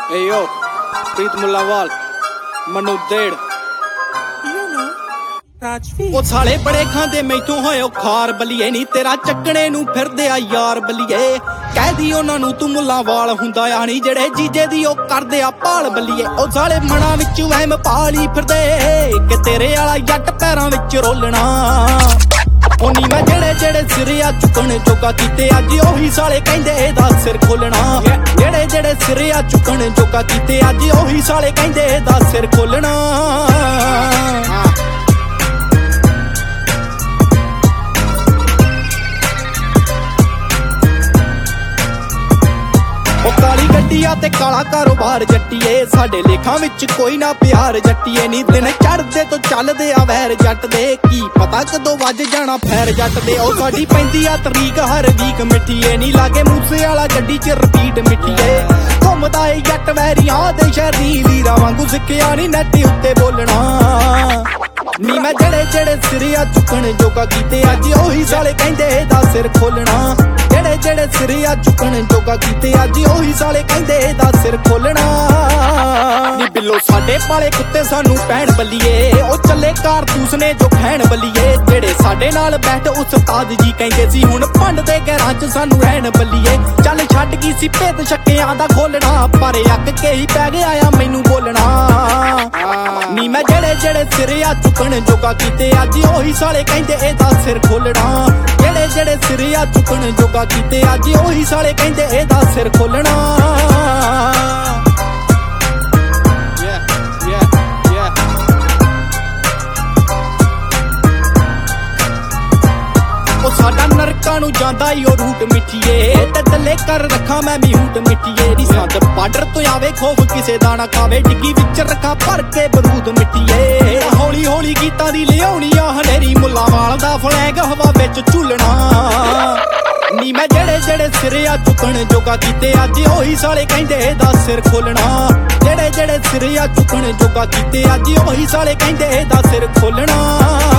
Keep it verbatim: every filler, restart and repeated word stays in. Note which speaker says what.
Speaker 1: Hey yo, ਪ੍ਰੀਤ ਮੁੱਲਾਵਾਲ ਮਨੂ ਦੇੜ ਉਹ ਸਾਲੇ ਬੜੇ ਖਾਂਦੇ ਮੈਥੋਂ ਹੋਇਓ ਖਾਰ ਬਲੀਏ ਨੀ ਤੇਰਾ ਚੱਕਣੇ ਨੂੰ ਫਿਰਦੇ ਆ ਯਾਰ ਬਲੀਏ ਕਹਿਦੀ ਉਹਨਾਂ ਨੂੰ ਤੂੰ ਮੁੱਲਾਵਾਲ ਹੁੰਦਾ ਆ ਨੀ ਜਿਹੜੇ ਜੀਜੇ ਦੀ ਉਹ ਕਰਦੇ ਆ ਭਾਲ ਬਲੀਏ ਉਹ ਸਾਲੇ ਮਨਾਂ ਵਿੱਚ ਵਹਿਮ ਪਾਲੀ ਫਿਰਦੇ ਕਿ ਤੇਰੇ ਵਾਲਾ ਜੱਟ ਪੈਰਾਂ ਵਿੱਚ ਰੋਲਣਾ ਉਹ ਨੀ ਮੈਂ ਜਿਹੜੇ ਜਿਹੜੇ ਸਿਰਿਆ ਚੁੱਕਣ ਜੋਗਾ ਕੀਤੇ ਅੱਜ ਉਹੀ ਸਾਲੇ ਕਹਿੰਦੇ ਇਹਦਾ ਸਿਰ ਖੋਲਣਾ ਜਿਹੜੇ ਜਿਹੜੇ ਸਿਰਿਆ ਚੁੱਕਣ ਜੋਗਾ ਕੀਤੇ ਅੱਜ ਉਹੀ ਸਾਲੇ ਕਹਿੰਦੇ ਇਹਦਾ ਸਿਰ ਖੋਲਣਾ ਕਾਲੀ ਗੱਡੀਆਂ ਤੇ ਕਾਲਾ ਕਾਰੋਬਾਰ ਜੱਟੀਏ ਸਾਡੇ ਲੇਖਾਂ ਵਿੱਚ ਕੋਈ ਨਾ ਪਿਆਰ ਜੱਟੀਏ ਨੀ ਦਿਨ ਚੜਦੇ ਤੋਂ ਚੱਲਦੇ ਆ ਵੈਰ ਜੱਟ ਦੇ ਕੀ ਪਤਾ ਕਦੋਂ ਵੱਜ ਜਾਣਾ ਫੈਰ ਜੱਟ ਦੇ ਉਹ ਸਾਡੀ ਪੈਂਦੀ ਆ ਤਰੀਕ ਹਰ ਵੀਕ ਮਿੱਠੀਏ ਨੀ ਲਾਗੇ ਮੂਸੇ ਵਾਲਾ ਗੱਡੀ ਚ ਰਿਪੀਟ ਮਿੱਠੀਏ ਘੁੰਮਦਾ ਏ ਜੱਟ ਵੈਰੀਆਂ ਦੇ ਸ਼ਹਿਰੀ ਵੀਰਾ ਵਾਂਗੂ ਸਿੱਖਿਆ ਨੀ ਨੈਟ ਉੱਤੇ ਬੋਲਣਾ ਨੀ ਮੈਂ ਜਿਹੜੇ ਜਿਹੜੇ ਸਿਰਿਆ ਚੁੱਕਣ ਜੋਗਾ ਕੀਤੇ ਅੱਜ ਉਹੀ ਸਾਲੇ ਕਹਿੰਦੇ ਇਹਦਾ ਸਿਰ ਖੋਲਣਾ ਜਿਹੜੇ ਜਿਹੜੇ ਸਿਰਿਆ ਚੁੱਕਣ ਜੋਗਾ ਕੀਤੇ ਅੱਜ ਉਹੀ ਸਾਲੇ ਕਹਿੰਦੇ ਇਹਦਾ ਸਿਰ ਖੋਲਣਾ ਨੀ ਬਿੱਲੋ ਸਾਡੇ ਪਾਲੇ ਕੁੱਤੇ ਸਾਨੂੰ ਪੈਣ ਬੱਲੀਏ ਉਹ ਚੱਲੇ ਕਾਰਤੂਸ ਨੇ ਜੋ ਖੈਣ ਬੱਲੀਏ ਜਿਹੜੇ ਸਾਡੇ ਨਾਲ ਬੈਠ ਉਸਤਾਦ ਜੀ ਕਹਿੰਦੇ ਸੀ ਹੁਣ ਭੰਡ ਦੇ ਘਰਾਂ ਚ ਸਾਨੂੰ ਰਹਿਣ ਬੱਲੀਏ ਚੱਲ ਛੱਡ ਗਈ ਸੀ ਭੇਦ ਛੱਕਿਆਂ ਦਾ ਖੋਲਣਾ ਪਰ ਅੱਕ ਕੇ ਹੀ ਪੈ ਗਿਆ ਆ ਮੈਨੂੰ ਬੋਲਣਾ ਨੀ ਮੈਂ ਜਿਹੜੇ ਜਿਹੜੇ ਸਿਰਿਆ ਚੁੱਕਣ ਜੋਗਾ ਕੀਤੇ ਅੱਜ ਉਹੀ ਸਾਲੇ ਕਹਿੰਦੇ ਇਹਦਾ ਸਿਰ ਖੋਲਣਾ ਜਿਹੜੇ ਜਿਹੜੇ ਸਿਰਿਆ ਚੁੱਕਣ ਜੋਗਾ ਕੀਤੇ ਅੱਜ ਉਹੀ ਸਾਲੇ ਕਹਿੰਦੇ ਇਹਦਾ ਸਿਰ ਖੋਲਣਾ ਸਾਡਾ ਨਰਕਾਂ ਨੂੰ ਜਾਂਦਾ ਈ ਉਹ ਰੂਟ ਮਿੱਠੀਏ ਤੇ ਦੱਲੇ ਕਰ ਰੱਖਾਂ ਮੈਂ ਮਿਊਟ ਮਿੱਠੀਏ ਦੀ ਸੰਦ ਬਾਰਡਰ ਤੋਂ ਆਵੇ ਖੋਫ ਕਿਸੇ ਦਾ ਨਾ ਖਾਵੇ ਡਿੱਗੀ ਵਿੱਚ ਰੱਖਾਂ ਭਰ ਕੇ ਬਰੂਦ ਮਿੱਠੀਏ ਹੌਲੀ ਹੌਲੀ ਗੀਤਾਂ ਦੀ ਲਿਆਉਣੀ ਆ ਹਨੇਰੀ ਮੁੱਲਾਵਾਲ ਦਾ ਫਲੈਗ ਹਵਾ ਵਿੱਚ ਝੂਲਣਾ ਨੀ ਮੈਂ ਜਿਹੜੇ ਜਿਹੜੇ ਸਿਰਿਆ ਚੁੱਕਣ ਜੋਗਾ ਕੀਤੇ ਅੱਜ ਉਹੀ ਸਾਲੇ ਕਹਿੰਦੇ ਇਹਦਾ ਸਿਰ ਖੋਲਣਾ ਜਿਹੜੇ ਜਿਹੜੇ ਸਿਰਿਆ ਚੁੱਕਣ ਜੋਗਾ ਕੀਤੇ ਅੱਜ ਉਹੀ ਸਾਲੇ ਕਹਿੰਦੇ ਇਹਦਾ ਸਿਰ ਖੋਲਣਾ